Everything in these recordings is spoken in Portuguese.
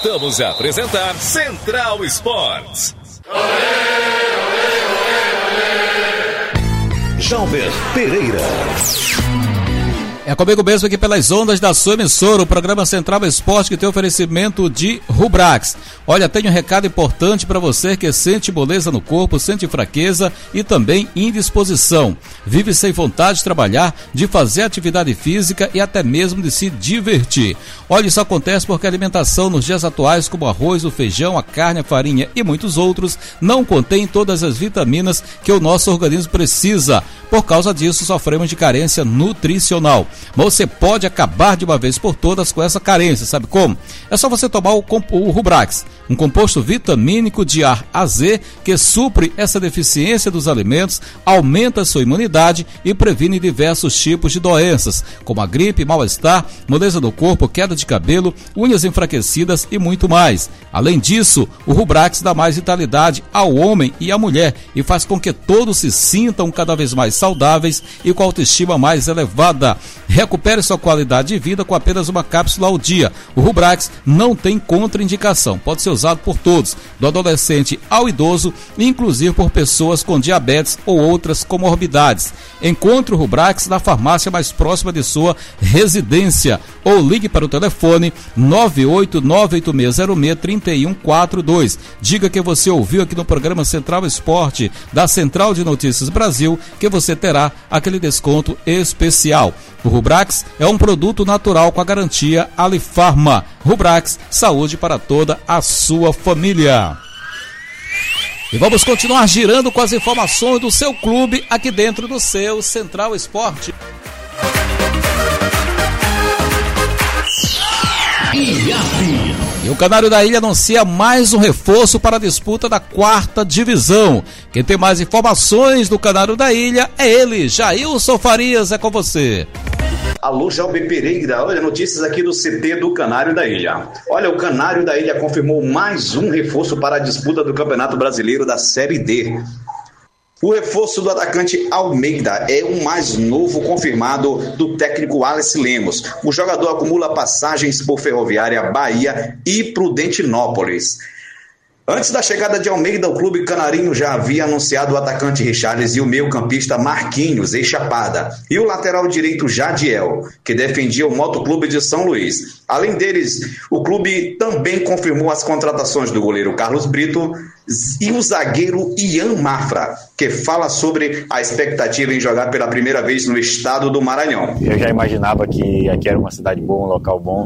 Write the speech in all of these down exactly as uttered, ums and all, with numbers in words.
Voltamos a apresentar Central Esportes. Jalber Pereira. É comigo mesmo aqui pelas ondas da sua emissora, o programa Central Esporte, que tem oferecimento de Rubrax. Olha, tem um recado importante para você que sente moleza no corpo, sente fraqueza e também indisposição. Vive sem vontade de trabalhar, de fazer atividade física e até mesmo de se divertir. Olha, isso acontece porque a alimentação nos dias atuais, como o arroz, o feijão, a carne, a farinha e muitos outros, não contém todas as vitaminas que o nosso organismo precisa. Por causa disso, sofremos de carência nutricional. Mas você pode acabar de uma vez por todas com essa carência, sabe como? É só você tomar o, o Rubrax, um composto vitamínico de A a Z que supre essa deficiência dos alimentos, aumenta a sua imunidade e previne diversos tipos de doenças, como a gripe, mal-estar, moleza no corpo, queda de cabelo, unhas enfraquecidas e muito mais. Além disso, o Rubrax dá mais vitalidade ao homem e à mulher e faz com que todos se sintam cada vez mais saudáveis e com a autoestima mais elevada. Recupere sua qualidade de vida com apenas uma cápsula ao dia. O Rubrax não tem contraindicação, pode ser usado por todos, do adolescente ao idoso, inclusive por pessoas com diabetes ou outras comorbidades. Encontre o Rubrax na farmácia mais próxima de sua residência ou ligue para o telefone nove oito nove oito seis zero seis três um quatro dois. Diga que você ouviu aqui no programa Central Esporte da Central de Notícias Brasil, que você terá aquele desconto especial. O Rubrax é um produto natural com a garantia Alifarma. Rubrax, saúde para toda a sua família. E vamos continuar girando com as informações do seu clube aqui dentro do seu Central Esporte. E o Canário da Ilha anuncia mais um reforço para a disputa da quarta divisão. Quem tem mais informações do Canário da Ilha é ele, Jailson Farias, é com você. Alô, Jalber Pereira, olha, notícias aqui do C T do Canário da Ilha. Olha, o Canário da Ilha confirmou mais um reforço para a disputa do Campeonato Brasileiro da Série D. O reforço do atacante Almeida é o mais novo confirmado do técnico Alex Lemos. O jogador acumula passagens por Ferroviária, Bahia e Prudentinópolis. Antes da chegada de Almeida, o clube canarinho já havia anunciado o atacante Richarles e o meio-campista Marquinhos, ex-Chapada, e o lateral direito Jadiel, que defendia o Motoclube de São Luís. Além deles, o clube também confirmou as contratações do goleiro Carlos Brito e o zagueiro Ian Mafra, que fala sobre a expectativa em jogar pela primeira vez no estado do Maranhão. Eu já imaginava que aqui era uma cidade boa, um local bom,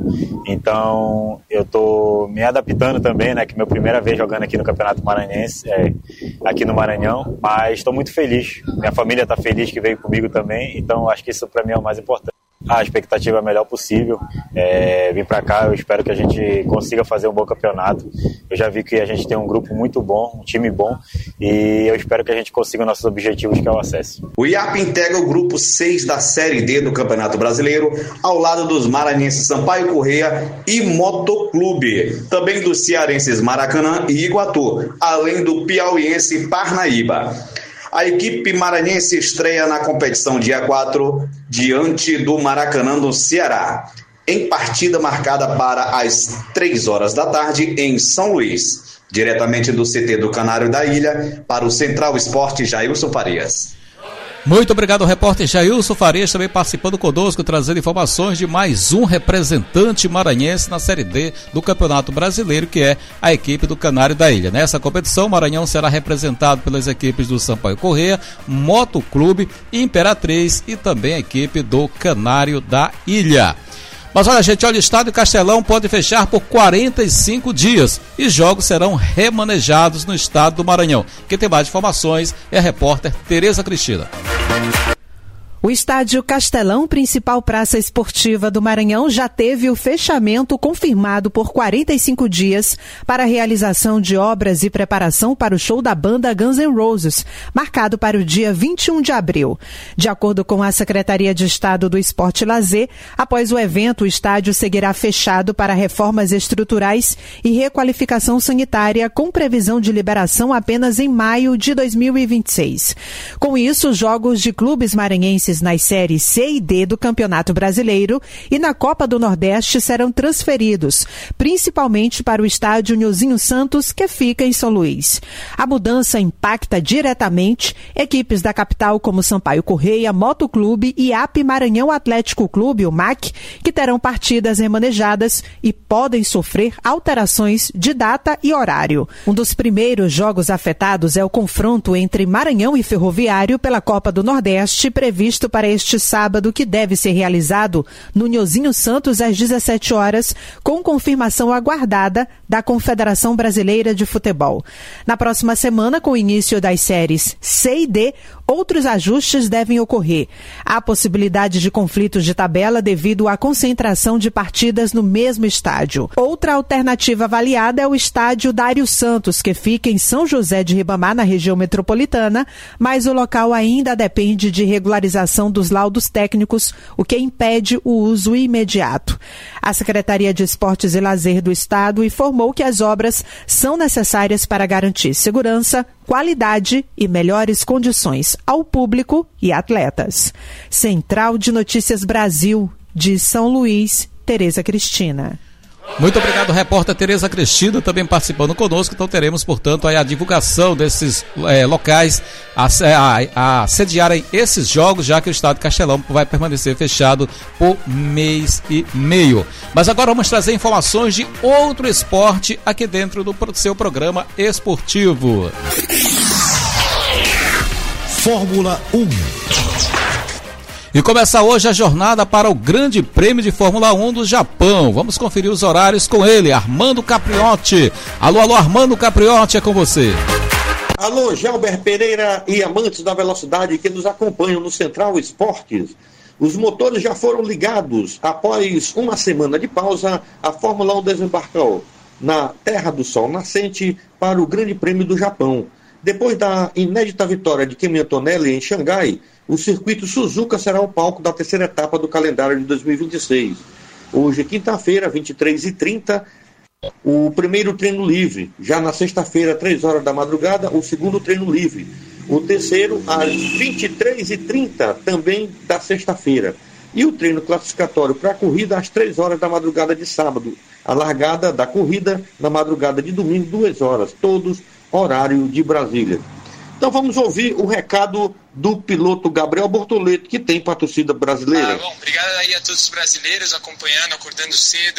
então eu estou me adaptando também, né, que é a minha primeira vez jogando aqui no Campeonato Maranhense, é, aqui no Maranhão, mas estou muito feliz, minha família está feliz que veio comigo também, então acho que isso para mim é o mais importante. A expectativa é a melhor possível, é, vim para cá, eu espero que a gente consiga fazer um bom campeonato. Eu já vi que a gente tem um grupo muito bom, um time bom, e eu espero que a gente consiga nossos objetivos, que é o acesso. O I A P integra o grupo seis da Série D do Campeonato Brasileiro, ao lado dos maranhenses Sampaio Corrêa e Motoclube, também dos cearenses Maracanã e Iguatu, além do piauiense Parnaíba. A equipe maranhense estreia na competição dia quatro, diante do Maracanã, no Ceará, em partida marcada para as três horas da tarde em São Luís. Diretamente do C T do Canário da Ilha, para o Central Esporte, Jailson Farias. Muito obrigado, repórter Jailson Farias, também participando conosco, trazendo informações de mais um representante maranhense na Série D do Campeonato Brasileiro, que é a equipe do Canário da Ilha. Nessa competição, o Maranhão será representado pelas equipes do Sampaio Corrêa, Motoclube, Imperatriz e também a equipe do Canário da Ilha. Mas olha, gente, olha, o Estádio Castelão pode fechar por quarenta e cinco dias e jogos serão remanejados no estado do Maranhão. Quem tem mais informações é a repórter Tereza Cristina. O Estádio Castelão, principal praça esportiva do Maranhão, já teve o fechamento confirmado por quarenta e cinco dias para a realização de obras e preparação para o show da banda Guns N' Roses, marcado para o dia vinte e um de abril. De acordo com a Secretaria de Estado do Esporte e Lazer, após o evento, o estádio seguirá fechado para reformas estruturais e requalificação sanitária, com previsão de liberação apenas em maio de dois mil e vinte e seis. Com isso, os jogos de clubes maranhenses equipes nas séries C e D do Campeonato Brasileiro e na Copa do Nordeste serão transferidos, principalmente para o estádio Nhozinho Santos, que fica em São Luís. A mudança impacta diretamente equipes da capital como Sampaio Correia, Motoclube e A P Maranhão Atlético Clube, o M A C, que terão partidas remanejadas e podem sofrer alterações de data e horário. Um dos primeiros jogos afetados é o confronto entre Maranhão e Ferroviário pela Copa do Nordeste, previsto para este sábado, que deve ser realizado no Nhozinho Santos às dezessete horas, com confirmação aguardada da Confederação Brasileira de Futebol. Na próxima semana, com o início das séries C e D, outros ajustes devem ocorrer. Há possibilidade de conflitos de tabela devido à concentração de partidas no mesmo estádio. Outra alternativa avaliada é o estádio Dário Santos, que fica em São José de Ribamar, na região metropolitana, mas o local ainda depende de regularização dos laudos técnicos, o que impede o uso imediato. A Secretaria de Esportes e Lazer do Estado informou que as obras são necessárias para garantir segurança, qualidade e melhores condições ao público e atletas. Central de Notícias Brasil, de São Luís, Tereza Cristina. Muito obrigado, repórter Tereza Cristina, também participando conosco. Então teremos, portanto, aí a divulgação desses é, locais a, a, a sediarem esses jogos, já que o estado de Castelão vai permanecer fechado por mês e meio. Mas agora vamos trazer informações de outro esporte aqui dentro do seu programa esportivo. Fórmula um. E começa hoje a jornada para o Grande Prêmio de Fórmula um do Japão. Vamos conferir os horários com ele, Armando Capriotti. Alô, alô, Armando Capriotti, é com você. Alô, Gelber Pereira e amantes da velocidade que nos acompanham no Central Esportes. Os motores já foram ligados. Após uma semana de pausa, a Fórmula um desembarcou na Terra do Sol Nascente para o Grande Prêmio do Japão. Depois da inédita vitória de Kimi Antonelli em Xangai, o circuito Suzuka será o palco da terceira etapa do calendário de dois mil e vinte e seis. Hoje, quinta-feira, vinte e três e trinta, o primeiro treino livre. Já na sexta-feira, três horas da madrugada, o segundo treino livre. O terceiro, às vinte e três e trinta, também da sexta-feira. E o treino classificatório para a corrida, às três horas da madrugada de sábado. A largada da corrida, na madrugada de domingo, duas horas. Todos, horário de Brasília. Então vamos ouvir o recado do piloto Gabriel Bortoleto, que tem para a torcida brasileira. Ah, bom, obrigado aí a todos os brasileiros acompanhando, acordando cedo.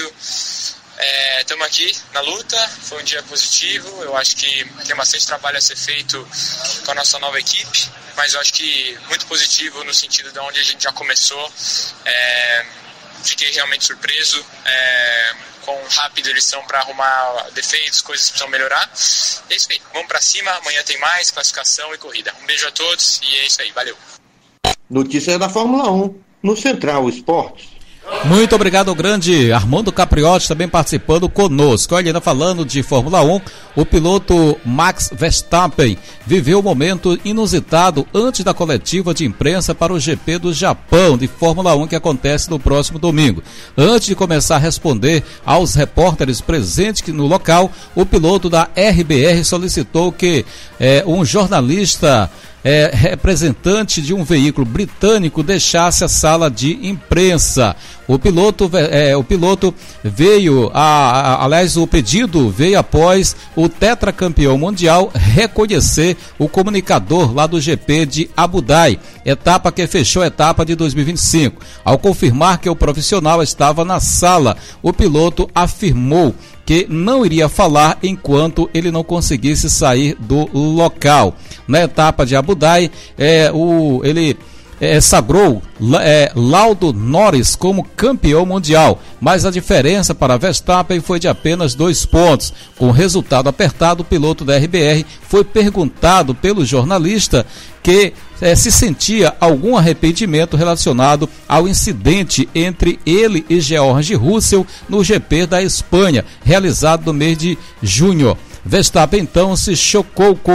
Estamos é, aqui na luta, foi um dia positivo. Eu acho que tem bastante trabalho a ser feito com a nossa nova equipe, mas eu acho que muito positivo no sentido de onde a gente já começou. É, fiquei realmente surpreso é, com rápida lição para arrumar defeitos, coisas que precisam melhorar. É isso aí, vamos para cima, amanhã tem mais classificação e corrida. Um beijo a todos e é isso aí, valeu. Notícias da Fórmula um no Central Esportes. Muito obrigado ao grande Armando Capriotti, também participando conosco. Olha, ainda falando de Fórmula um, o piloto Max Verstappen viveu um momento inusitado antes da coletiva de imprensa para o G P do Japão de Fórmula um, que acontece no próximo domingo. Antes de começar a responder aos repórteres presentes no local, o piloto da R B R solicitou que é, um jornalista É, representante de um veículo britânico deixasse a sala de imprensa. O piloto, é, o piloto veio, a, a, aliás, o pedido veio após o tetracampeão mundial reconhecer o comunicador lá do G P de Abu Dhabi, etapa que fechou a etapa de dois mil e vinte e cinco. Ao confirmar que o profissional estava na sala, o piloto afirmou que não iria falar enquanto ele não conseguisse sair do local. Na etapa de Abu Dhabi, é, o, ele é, sagrou é, Lando Norris como campeão mundial, mas a diferença para Verstappen foi de apenas dois pontos. Com o resultado apertado, o piloto da R B R foi perguntado pelo jornalista que é, se sentia algum arrependimento relacionado ao incidente entre ele e George Russell no G P da Espanha, realizado no mês de junho. Verstappen então se chocou com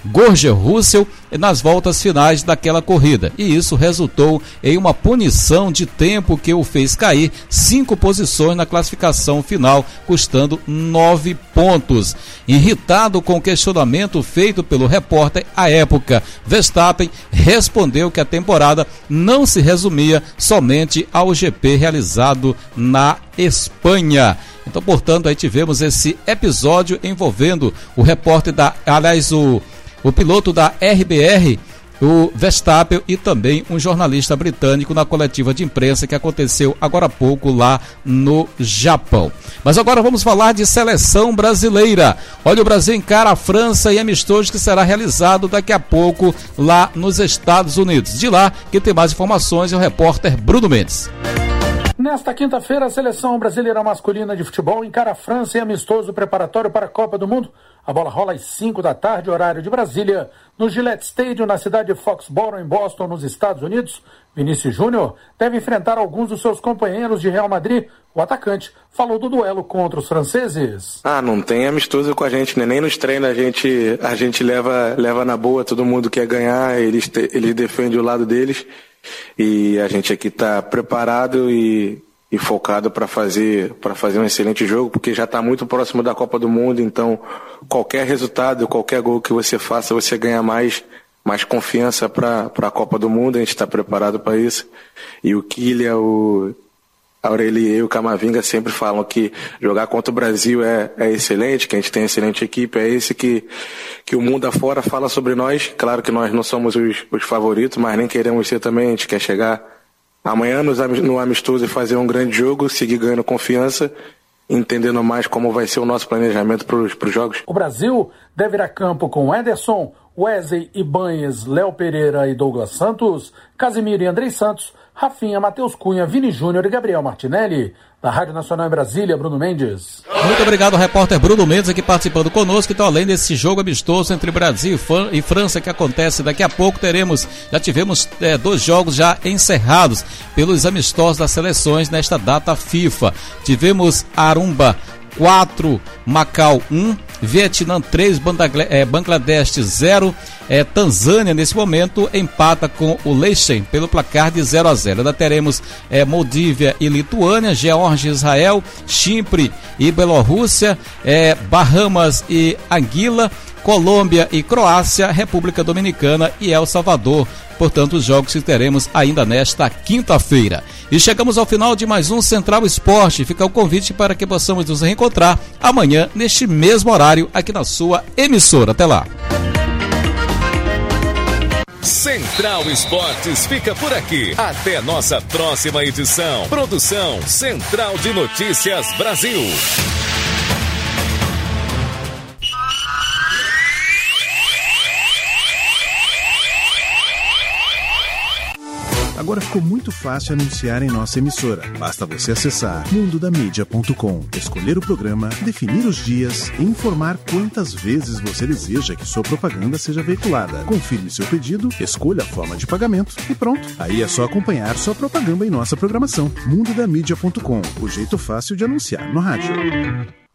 George Russell nas voltas finais daquela corrida, e isso resultou em uma punição de tempo que o fez cair cinco posições na classificação final, custando nove pontos. Irritado com o questionamento feito pelo repórter à época, Verstappen respondeu que a temporada não se resumia somente ao G P realizado na Espanha. Então, portanto, aí tivemos esse episódio envolvendo o repórter da, aliás, o, o piloto da R B R, o Verstappen, e também um jornalista britânico na coletiva de imprensa que aconteceu agora há pouco lá no Japão. Mas agora vamos falar de seleção brasileira. Olha, o Brasil encara a França em amistoso que será realizado daqui a pouco lá nos Estados Unidos. De lá, quem tem mais informações é o repórter Bruno Mendes. Nesta quinta-feira, a seleção brasileira masculina de futebol encara a França em amistoso preparatório para a Copa do Mundo. A bola rola às cinco da tarde, horário de Brasília, no Gillette Stadium, na cidade de Foxborough, em Boston, nos Estados Unidos. Vinícius Júnior deve enfrentar alguns dos seus companheiros de Real Madrid. O atacante falou do duelo contra os franceses. Ah, não tem amistoso com a gente, né? Nem nos treinos a gente, a gente leva, leva na boa, todo mundo quer ganhar, eles, te, eles defendem o lado deles. E a gente aqui está preparado e, e focado para fazer, para fazer um excelente jogo, porque já está muito próximo da Copa do Mundo, então qualquer resultado, qualquer gol que você faça, você ganha mais, mais confiança para a Copa do Mundo. A gente está preparado para isso. E o Kylian, o Aurelier e o Camavinga sempre falam que jogar contra o Brasil é, é excelente, que a gente tem excelente equipe, é esse que, que o mundo afora fala sobre nós. Claro que nós não somos os, os favoritos, mas nem queremos ser também. A gente quer chegar amanhã nos, no amistoso e fazer um grande jogo, seguir ganhando confiança, entendendo mais como vai ser o nosso planejamento para os jogos. O Brasil deve ir a campo com Ederson, Wesley, Ibanez, Léo Pereira e Douglas Santos, Casemiro e Andrei Santos, Rafinha, Matheus Cunha, Vini Júnior e Gabriel Martinelli. Da Rádio Nacional em Brasília, Bruno Mendes. Muito obrigado, repórter Bruno Mendes, aqui participando conosco. Então, além desse jogo amistoso entre Brasil e França que acontece daqui a pouco, teremos, já tivemos é, dois jogos já encerrados pelos amistosos das seleções nesta data FIFA. Tivemos Aruba quatro, Macau um, Vietnã três, Bangladesh zero, é, Tanzânia nesse momento empata com o Leichen pelo placar de zero a zero. Ainda teremos é, Moldívia e Lituânia, Geórgia e Israel, Chipre e Bielorrússia, é, Bahamas e Anguila, Colômbia e Croácia, República Dominicana e El Salvador. Portanto, os jogos que teremos ainda nesta quinta-feira. E chegamos ao final de mais um Central Esporte. Fica o convite para que possamos nos reencontrar amanhã, neste mesmo horário, aqui na sua emissora. Até lá. Central Esportes fica por aqui. Até nossa próxima edição. Produção Central de Notícias Brasil. Agora ficou muito fácil anunciar em nossa emissora. Basta você acessar mundo da mídia ponto com, escolher o programa, definir os dias e informar quantas vezes você deseja que sua propaganda seja veiculada. Confirme seu pedido, escolha a forma de pagamento e pronto. Aí é só acompanhar sua propaganda em nossa programação. mundo da mídia ponto com, o jeito fácil de anunciar no rádio.